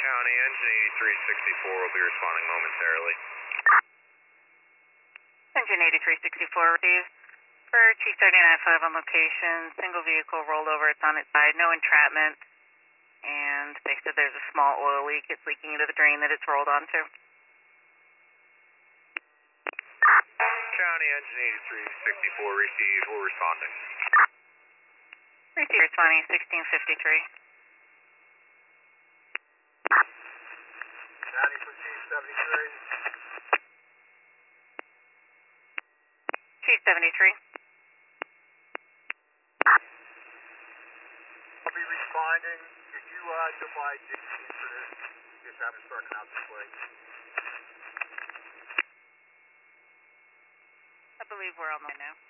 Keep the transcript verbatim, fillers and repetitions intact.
County, engine eighty-three sixty-four will be responding momentarily. Engine eighty-three sixty-four received. For Chief thirty-nine five on location, single vehicle rolled over, it's on its side, no entrapment. And they said there's a small oil leak, it's leaking into the drain that it's rolled onto. County, engine eighty-three sixty-four received, we're responding. Received responding sixteen fifty-three. County for Chief seventy-three. Chief seventy-three. I'll be responding. Could you uh, divide Dixie for this? Just have it starting out this way. I believe we're on the line now.